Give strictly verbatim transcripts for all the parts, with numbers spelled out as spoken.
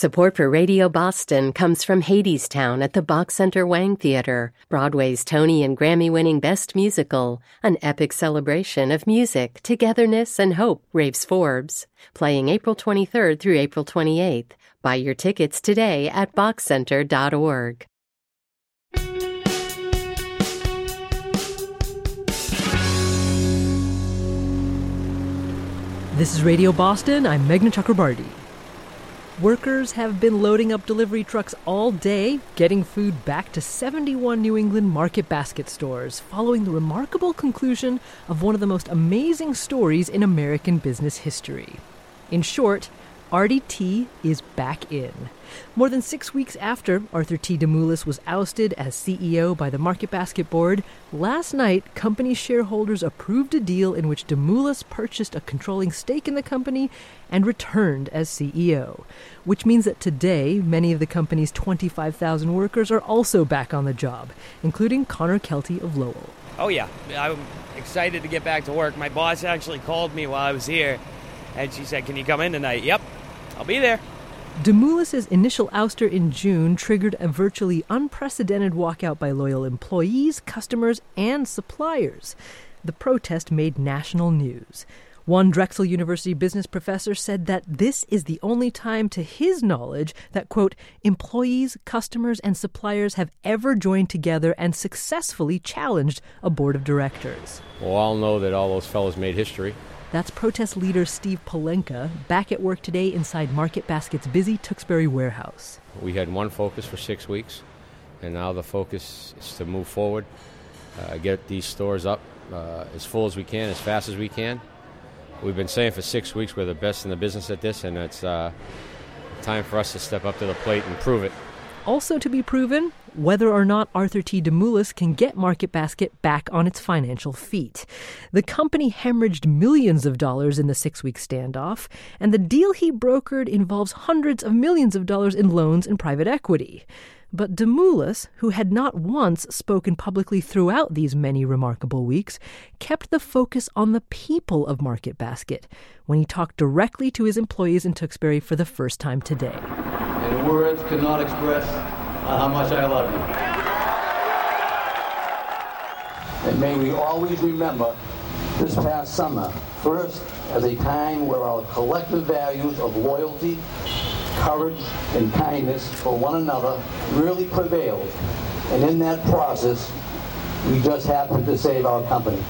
Support for Radio Boston comes from Hadestown at the Bach Center Wang Theater, Broadway's Tony and Grammy-winning Best Musical, an epic celebration of music, togetherness, and hope, raves Forbes. Playing April twenty-third through April twenty-eighth. Buy your tickets today at bach center dot org. This is Radio Boston. I'm Meghna Chakrabarty. Workers have been loading up delivery trucks all day, getting food back to seventy-one New England Market Basket stores, following the remarkable conclusion of one of the most amazing stories in American business history. In short, Artie T is back in. More than six weeks after Arthur T. DeMoulis was ousted as C E O by the Market Basket Board, last night, company shareholders approved a deal in which DeMoulis purchased a controlling stake in the company and returned as C E O, which means that today, many of the company's twenty-five thousand workers are also back on the job, including Connor Kelty of Lowell. Oh, yeah. I'm excited to get back to work. My boss actually called me while I was here, and she said, "Can you come in tonight?" Yep, I'll be there. DeMoulis' initial ouster in June triggered a virtually unprecedented walkout by loyal employees, customers, and suppliers. The protest made national news. One Drexel University business professor said that this is the only time to his knowledge that, quote, employees, customers, and suppliers have ever joined together and successfully challenged a board of directors. We'll all know that all those fellows made history. That's protest leader Steve Polenka, back at work today inside Market Basket's busy Tewksbury warehouse. We had one focus for six weeks, and now the focus is to move forward, uh, get these stores up uh, as full as we can, as fast as we can. We've been saying for six weeks we're the best in the business at this, and it's uh, time for us to step up to the plate and prove it. Also to be proven, whether or not Arthur T. DeMoulis can get Market Basket back on its financial feet. The company hemorrhaged millions of dollars in the six-week standoff, and the deal he brokered involves hundreds of millions of dollars in loans and private equity. But DeMoulis, who had not once spoken publicly throughout these many remarkable weeks, kept the focus on the people of Market Basket when he talked directly to his employees in Tewksbury for the first time today. And words cannot express how much I love you. And may we always remember this past summer, first as a time where our collective values of loyalty, courage, and kindness for one another really prevailed. And in that process, we just happened to save our company.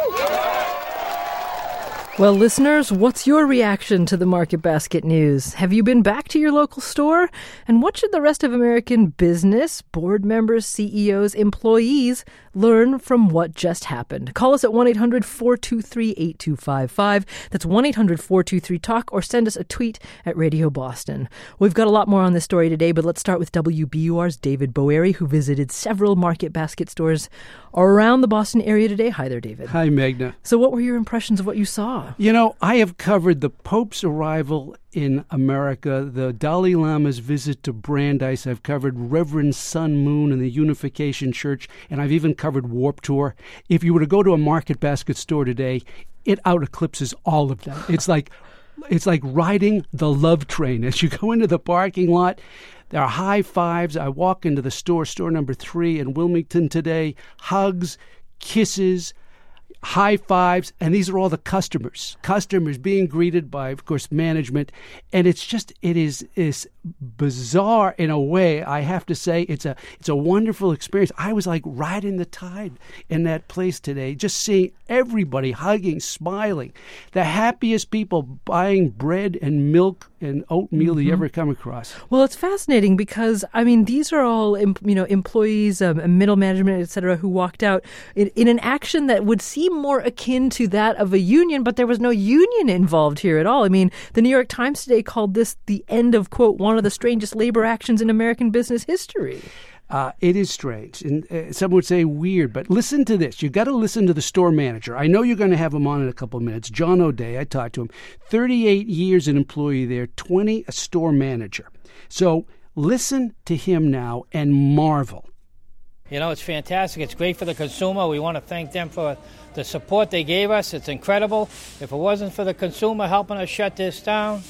Well, listeners, what's your reaction to the Market Basket news? Have you been back to your local store? And what should the rest of American business, board members, C E Os, employees learn from what just happened? Call us at one eight hundred four two three eight two five five. That's one eight hundred four two three talk, or send us a tweet at Radio Boston. We've got a lot more on this story today, but let's start with W B U R's David Boeri, who visited several Market Basket stores around the Boston area today. Hi there, David. Hi, Meghna. So what were your impressions of what you saw? You know, I have covered the Pope's arrival in America, the Dalai Lama's visit to Brandeis. I've covered Reverend Sun Moon and the Unification Church, and I've even covered Warped Tour. If you were to go to a Market Basket store today, it out eclipses all of them. It's like it's like riding the love train. As you go into the parking lot, there are high fives. I walk into the store, store number three in Wilmington today, hugs, kisses, high fives, and these are all the customers. Customers being greeted by, of course, management. And it's just, it is is bizarre in a way, I have to say. It's a it's a wonderful experience. I was like riding the tide in that place today, just seeing everybody hugging, smiling. The happiest people buying bread and milk and oatmeal mm-hmm. you ever come across. Well, it's fascinating because, I mean, these are all, you know, employees, um, middle management, et cetera, who walked out in, in an action that would seem more akin to that of a union, but there was no union involved here at all. I mean, the New York Times today called this the end of, quote, one of the strangest labor actions in American business history. Uh, it is strange, and uh, some would say weird, but listen to this. You got to listen to the store manager. I know you're going to have him on in a couple of minutes. John O'Day, I talked to him. thirty-eight years an employee there, twenty a store manager. So listen to him now and marvel. You know, it's fantastic. It's great for the consumer. We want to thank them for the support they gave us. It's incredible. If it wasn't for the consumer helping us shut this down,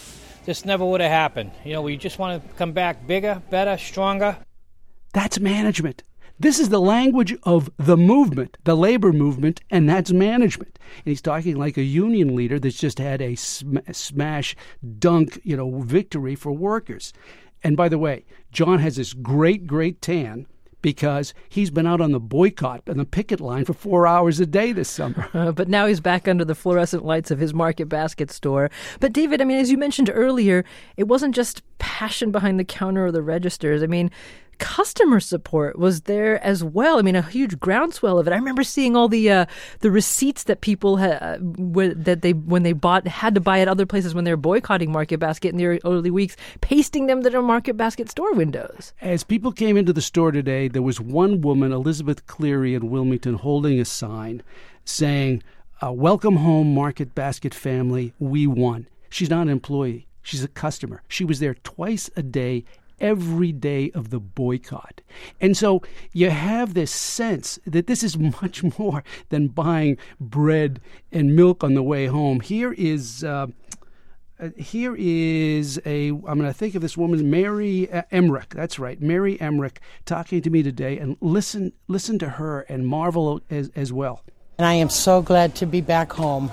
this never would have happened. You know, we just want to come back bigger, better, stronger. That's management. This is the language of the movement, the labor movement, and that's management. And he's talking like a union leader that's just had a sm- smash dunk, you know, victory for workers. And by the way, John has this great, great tan because he's been out on the boycott and the picket line for four hours a day this summer. Uh, but now he's back under the fluorescent lights of his Market Basket store. But David, I mean, as you mentioned earlier, it wasn't just passion behind the counter or the registers. I mean, customer support was there as well. I mean, a huge groundswell of it. I remember seeing all the uh, the receipts that people ha- uh, w- that they when they bought had to buy at other places when they were boycotting Market Basket in the early weeks, pasting them to their Market Basket store windows. As people came into the store today, there was one woman, Elizabeth Cleary in Wilmington, holding a sign saying, uh, "Welcome home, Market Basket family. We won." She's not an employee. She's a customer. She was there twice a day, every day of the boycott. And so you have this sense that this is much more than buying bread and milk on the way home. Here is uh, uh, here is a, I'm going to think of this woman, Mary uh, Emmerich. That's right, Mary Emmerich, talking to me today. And listen, listen to her and marvel as, as well. And I am so glad to be back home.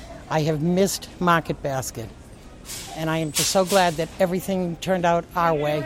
I have missed Market Basket. And I am just so glad that everything turned out our way.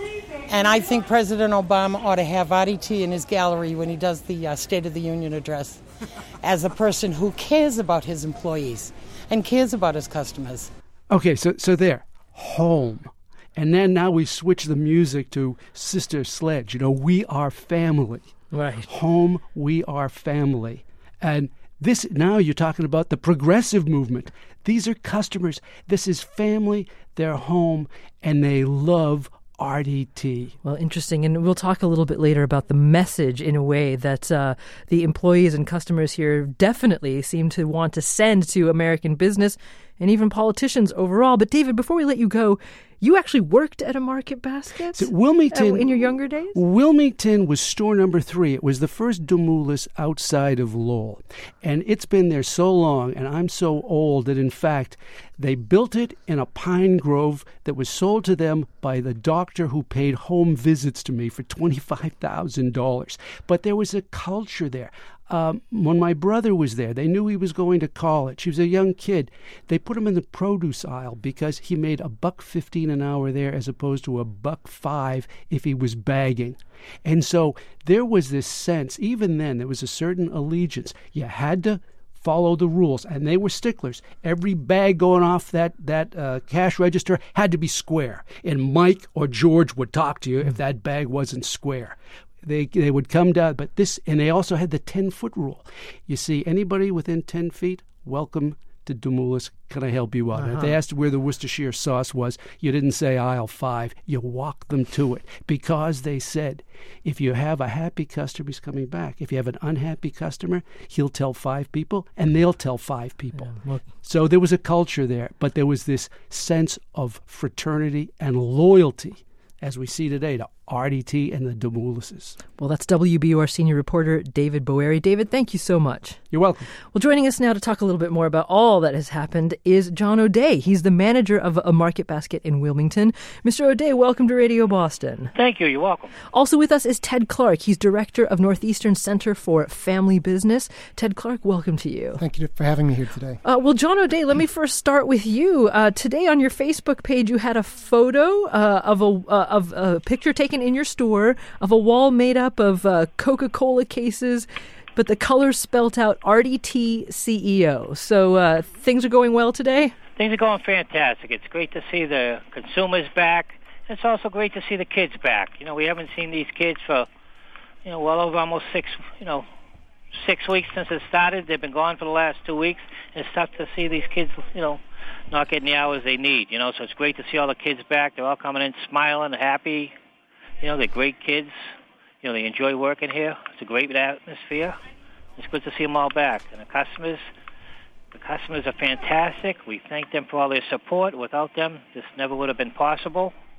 And I think President Obama ought to have R D T in his gallery when he does the uh, State of the Union address as a person who cares about his employees and cares about his customers. Okay, so so there, home. And then now we switch the music to Sister Sledge. You know, we are family. Right. Home, we are family. And this, now you're talking about the progressive movement. These are customers. This is family. They're home, and they love R D T. Well, interesting. And we'll talk a little bit later about the message in a way that uh, the employees and customers here definitely seem to want to send to American business and even politicians overall. But David, before we let you go, you actually worked at a Market Basket So Wilmington, uh, in your younger days? Wilmington was store number three. It was the first Demoulas outside of Lowell. And it's been there so long, and I'm so old that, in fact, they built it in a pine grove that was sold to them by the doctor who paid home visits to me for twenty-five thousand dollars. But there was a culture there. Um, when my brother was there, they knew he was going to college. He was a young kid. They put him in the produce aisle because he made a buck fifteen an hour there as opposed to a buck five if he was bagging. And so there was this sense, even then, there was a certain allegiance. You had to follow the rules, and they were sticklers. Every bag going off that, that uh, cash register had to be square, and Mike or George would talk to you if that bag wasn't square. They they would come down, but this, and they also had the ten-foot rule. You see, anybody within ten feet, welcome to Demoulas. Can I help you out? Uh-huh. If they asked where the Worcestershire sauce was, you didn't say aisle five. You walked them to it because they said, if you have a happy customer, he's coming back. If you have an unhappy customer, he'll tell five people, and they'll tell five people. Yeah, well, so there was a culture there, but there was this sense of fraternity and loyalty, as we see today, to R D T and the Demoulases. Well, that's W B U R senior reporter David Boeri. David, thank you so much. You're welcome. Well, joining us now to talk a little bit more about all that has happened is John O'Day. He's the manager of a Market Basket in Wilmington. Mister O'Day, welcome to Radio Boston. Thank you. You're welcome. Also with us is Ted Clark. He's director of Northeastern Center for Family Business. Ted Clark, welcome to you. Thank you for having me here today. Uh, well, John O'Day, let me first start with you. Uh, today on your Facebook page, you had a photo uh, of a uh, of a picture taken in your store of a wall made up of uh, Coca-Cola cases, but the colors spelt out R D T C E O. So uh, things are going well today? Things are going fantastic. It's great to see the consumers back. It's also great to see the kids back. You know, we haven't seen these kids for, you know, well over almost six, you know, six weeks since it started. They've been gone for the last two weeks. It's tough to see these kids, you know, not getting the hours they need, you know. So it's great to see all the kids back. They're all coming in smiling, happy. You know, they're great kids. You know, they enjoy working here. It's a great atmosphere. It's good to see them all back. And the customers, the customers are fantastic. We thank them for all their support. Without them, this never would have been possible.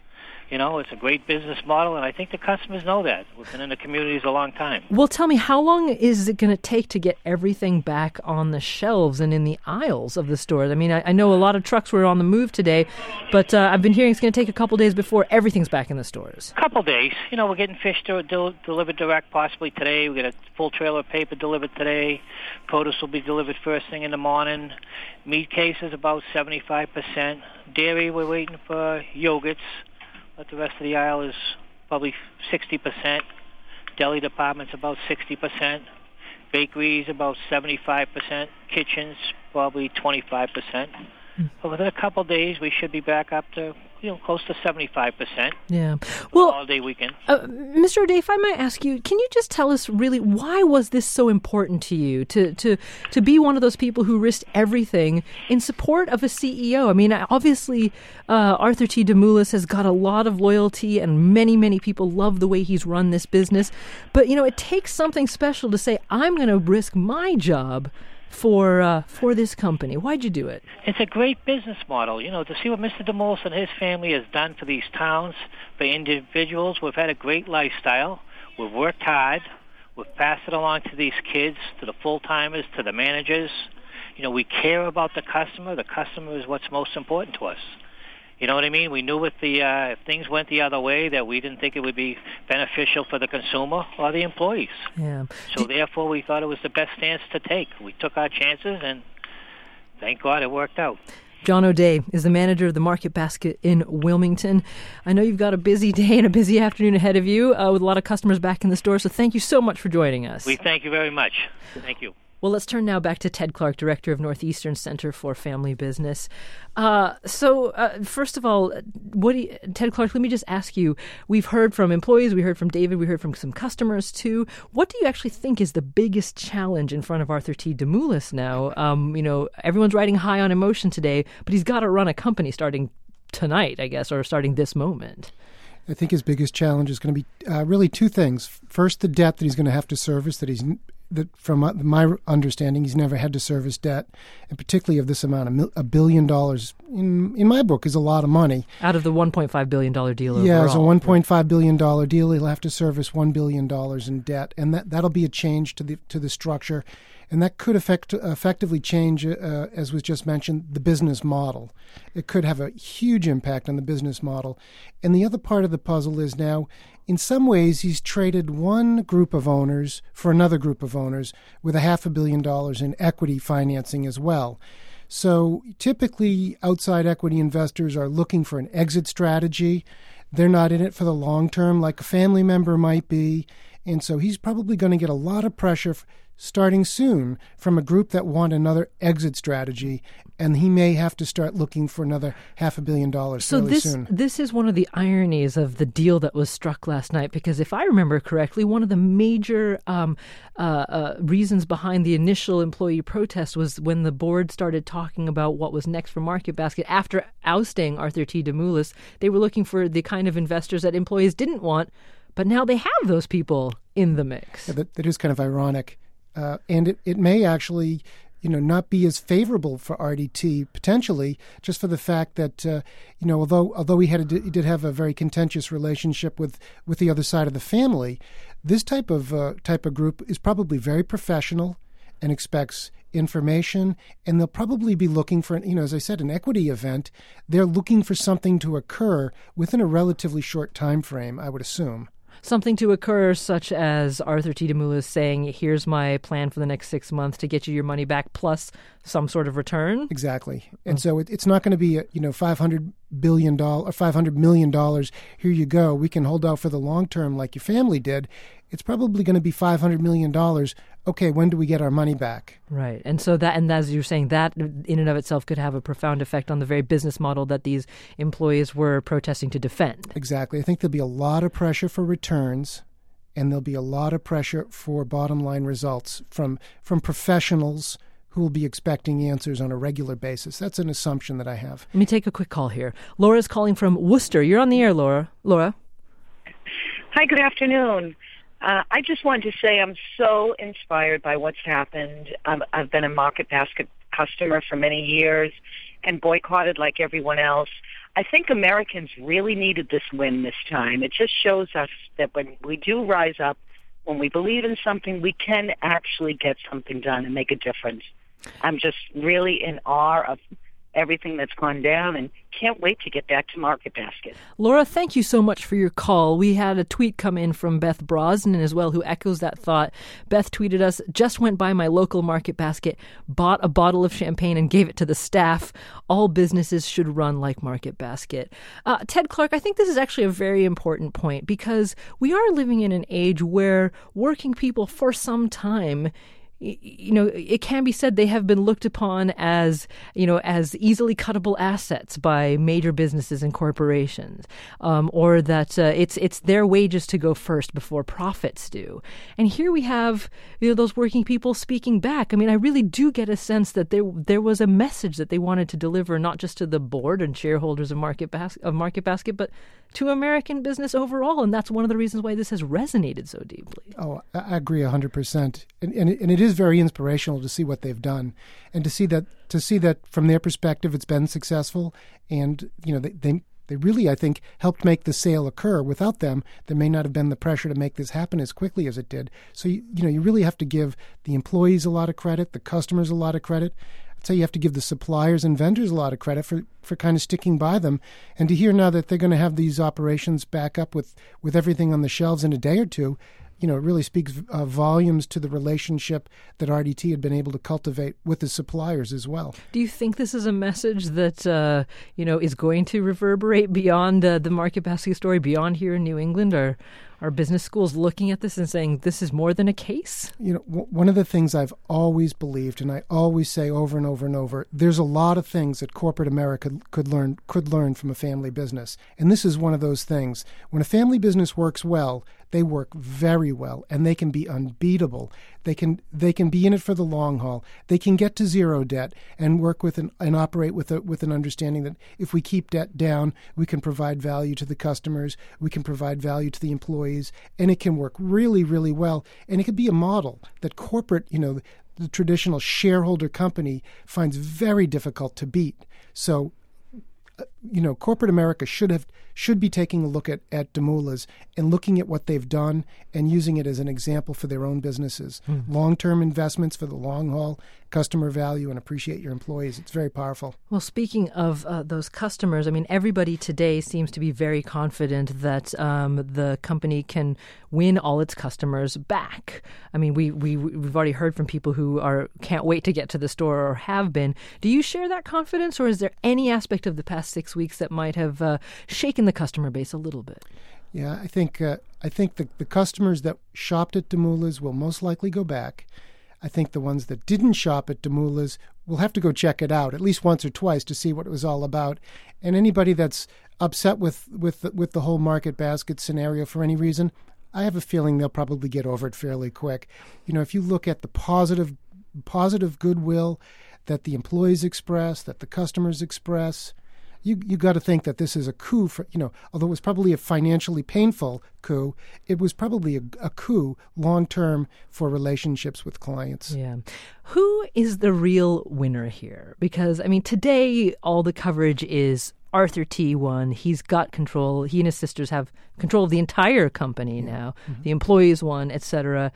You know, it's a great business model, and I think the customers know that. We've been in the communities a long time. Well, tell me, how long is it going to take to get everything back on the shelves and in the aisles of the stores? I mean, I, I know a lot of trucks were on the move today, but uh, I've been hearing it's going to take a couple days before everything's back in the stores. Couple days. You know, we're getting fish to, del- delivered direct possibly today. We get a full trailer of paper delivered today. Produce will be delivered first thing in the morning. Meat cases about seventy-five percent. Dairy, we're waiting for yogurts. But the rest of the aisle is probably sixty percent. Deli department's about sixty percent. Bakeries about seventy-five percent. Kitchens probably twenty-five percent. Mm. But within a couple of days, we should be back up to, you know, close to seventy-five percent. Yeah. Well, holiday weekend. Uh, Mister O'Day, if I might ask you, can you just tell us really why was this so important to you to to to be one of those people who risked everything in support of a C E O? I mean, obviously, uh, Arthur T. DeMoulis has got a lot of loyalty, and many many people love the way he's run this business. But you know, it takes something special to say, I'm going to risk my job for uh, for this company. Why'd you do it? It's a great business model. You know, to see what Mister DeMoulis and his family has done for these towns, for individuals. We've had a great lifestyle. We've worked hard. We've passed it along to these kids, to the full-timers, to the managers. You know, we care about the customer. The customer is what's most important to us. You know what I mean? We knew if the uh, if things went the other way that we didn't think it would be beneficial for the consumer or the employees. Yeah. So therefore, we thought it was the best stance to take. We took our chances, and thank God it worked out. John O'Day is the manager of the Market Basket in Wilmington. I know you've got a busy day and a busy afternoon ahead of you uh, with a lot of customers back in the store, so thank you so much for joining us. We thank you very much. Thank you. Well, let's turn now back to Ted Clark, Director of Northeastern Center for Family Business. Uh, so, uh, first of all, what do you, Ted Clark, let me just ask you, we've heard from employees, we heard from David, we heard from some customers too. What do you actually think is the biggest challenge in front of Arthur T. DeMoulis now? Um, you know, everyone's riding high on emotion today, but he's got to run a company starting tonight, I guess, or starting this moment. I think his biggest challenge is going to be uh, really two things. First, the debt that he's going to have to service, that he's that from my understanding, he's never had to service debt, and particularly of this amount, a, mil- a billion dollars, in in my book, is a lot of money. Out of the one point five billion dollars deal overall. Yeah, it's a one point five billion dollars deal. He'll have to service one billion dollars in debt, and that, that'll be a change to the to the structure, and that could affect, effectively change, uh, as was just mentioned, the business model. It could have a huge impact on the business model. And the other part of the puzzle is now, in some ways, he's traded one group of owners for another group of owners with a half a billion dollars in equity financing as well. So typically, outside equity investors are looking for an exit strategy. They're not in it for the long term like a family member might be. And so he's probably going to get a lot of pressure starting soon from a group that want another exit strategy, and he may have to start looking for another half a billion dollars so fairly this, soon. This is one of the ironies of the deal that was struck last night, because if I remember correctly, one of the major um, uh, uh, reasons behind the initial employee protest was when the board started talking about what was next for Market Basket. After ousting Arthur T. DeMoulis, they were looking for the kind of investors that employees didn't want, but now they have those people in the mix. Yeah, that, that is kind of ironic. Uh, and it, it may actually, you know, not be as favorable for R D T potentially, just for the fact that, uh, you know, although although he had a, he did have a very contentious relationship with, with the other side of the family, this type of uh, type of group is probably very professional and expects information, and they'll probably be looking for, you know, as I said, an equity event. They're looking for something to occur within a relatively short time frame, I would assume. Something to occur such as Arthur T. DeMoulis saying, here's my plan for the next six months to get you your money back plus some sort of return? Exactly. And oh. so it, it's not going to be, a, you know, five hundred billion dollars or five hundred million dollars, here you go, we can hold out for the long term like your family did. It's probably going to be five hundred million dollars. Okay, when do we get our money back? Right. And so that, and as you're saying, that in and of itself could have a profound effect on the very business model that these employees were protesting to defend. Exactly. I think there'll be a lot of pressure for returns, and there'll be a lot of pressure for bottom line results from from professionals who will be expecting answers on a regular basis. That's an assumption that I have. Let me take a quick call here. Laura's calling from Worcester. You're on the air, Laura. Laura. Hi, good afternoon. Uh, I just wanted to say I'm so inspired by what's happened. Um, I've been a Market Basket customer for many years and boycotted like everyone else. I think Americans really needed this win this time. It just shows us that when we do rise up, when we believe in something, we can actually get something done and make a difference. I'm just really in awe of everything that's gone down and can't wait to get back to Market Basket. Laura, thank you so much for your call. We had a tweet come in from Beth Brosnan as well, who echoes that thought. Beth tweeted us, just went by my local Market Basket, bought a bottle of champagne and gave it to the staff. All businesses should run like Market Basket. Uh, Ted Clark, I think this is actually a very important point because we are living in an age where working people for some time, you know, it can be said they have been looked upon as, you know, as easily cuttable assets by major businesses and corporations, um, or that uh, it's it's their wages to go first before profits do. And here we have, you know, those working people speaking back. I mean, I really do get a sense that there there was a message that they wanted to deliver, not just to the board and shareholders of Market Bas- of Market Basket, but to American business overall. And that's one of the reasons why this has resonated so deeply. Oh, I agree one hundred percent. And, and, and it is very inspirational to see what they've done and to see that to see that from their perspective it's been successful. And, you know, they, they, they really, I think, helped make the sale occur. Without them, there may not have been the pressure to make this happen as quickly as it did. So, you, you know, you really have to give the employees a lot of credit, the customers a lot of credit. So you have to give the suppliers and vendors a lot of credit for, for kind of sticking by them. And to hear now that they're going to have these operations back up with, with everything on the shelves in a day or two, you know, it really speaks uh, volumes to the relationship that R D T had been able to cultivate with the suppliers as well. Do you think this is a message that, uh, you know, is going to reverberate beyond uh, the Market Basket story, beyond here in New England? Or are business schools looking at this and saying this is more than a case? You know, w- one of the things I've always believed, and I always say over and over and over, there's a lot of things that corporate America could learn could learn from a family business. And this is one of those things. When a family business works well, they work very well, and they can be unbeatable. They can they can be in it for the long haul. They can get to zero debt and work with an, and operate with a, with an understanding that if we keep debt down, we can provide value to the customers, we can provide value to the employees, and it can work really, really well. And it could be a model that corporate, you know, the traditional shareholder company finds very difficult to beat. So, you know, corporate America should have should be taking a look at, at Demoulas and looking at what they've done and using it as an example for their own businesses. Mm. Long-term investments for the long haul, customer value, and appreciate your employees. It's very powerful. Well, speaking of uh, those customers, I mean, everybody today seems to be very confident that um, the company can win all its customers back. I mean, we, we, we've already heard from people who are can't wait to get to the store or have been. Do you share that confidence, or is there any aspect of the past six weeks that might have uh, shaken the customer base a little bit? Yeah, I think uh, I think the, the customers that shopped at Demoulas will most likely go back. I think the ones that didn't shop at Demoulas will have to go check it out at least once or twice to see what it was all about. And anybody that's upset with with the, with the whole Market Basket scenario for any reason, I have a feeling they'll probably get over it fairly quick. You know, if you look at the positive positive goodwill that the employees express, that the customers express, You you got to think that this is a coup for, you know, although it was probably a financially painful coup, it was probably a, a coup long-term for relationships with clients. Yeah. Who is the real winner here? Because, I mean, today all the coverage is Arthur T won. He's got control. He and his sisters have control of the entire company yeah. now. Mm-hmm. The employees won, et cetera.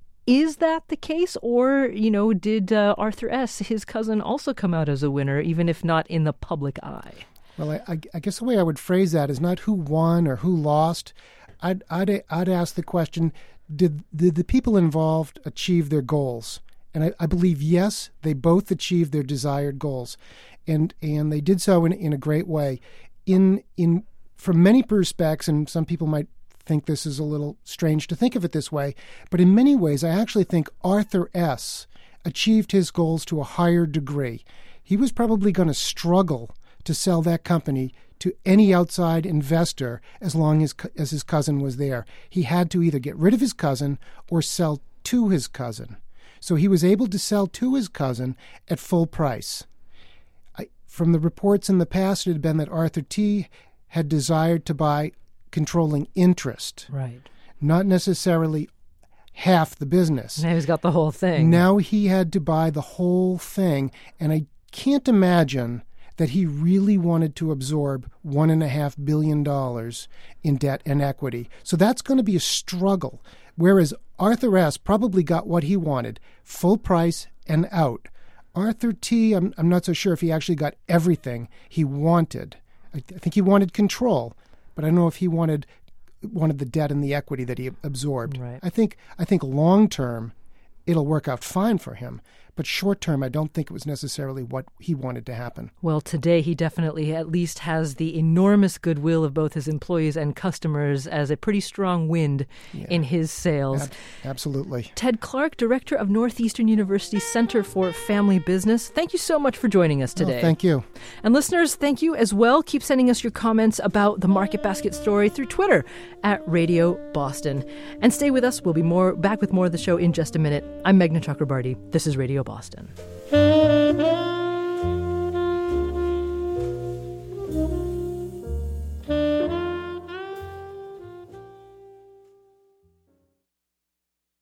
Is that the case, or, you know, did uh, Arthur S., his cousin, also come out as a winner, even if not in the public eye? Well, I, I, I guess the way I would phrase that is not who won or who lost. I'd, I'd, I'd ask the question, did, did the people involved achieve their goals? And I, I believe, yes, they both achieved their desired goals. And and they did so in, in a great way. In in from many perspectives, and some people might think this is a little strange to think of it this way, but in many ways, I actually think Arthur S. achieved his goals to a higher degree. He was probably going to struggle to sell that company to any outside investor as long as, as his cousin was there. He had to either get rid of his cousin or sell to his cousin. So he was able to sell to his cousin at full price. I, from the reports in the past, it had been that Arthur T. had desired to buy controlling interest. Right. Not necessarily half the business. Now he's got the whole thing. Now he had to buy the whole thing. And I can't imagine that he really wanted to absorb one and a half billion dollars in debt and equity. So that's going to be a struggle. Whereas Arthur S. probably got what he wanted, full price and out. Arthur T., I'm, I'm not so sure if he actually got everything he wanted. I, I think he wanted control, but I don't know if he wanted wanted the debt and the equity that he absorbed. Right. I think I think long term, it'll work out fine for him. But short term, I don't think it was necessarily what he wanted to happen. Well, today he definitely at least has the enormous goodwill of both his employees and customers as a pretty strong wind yeah. in his sails. Ab- absolutely. Ted Clark, director of Northeastern University's Center for Family Business, thank you so much for joining us today. Oh, thank you. And listeners, thank you as well. Keep sending us your comments about the Market Basket story through Twitter at Radio Boston. And stay with us. We'll be more back with more of the show in just a minute. I'm Meghna Chakrabarty. This is Radio Boston.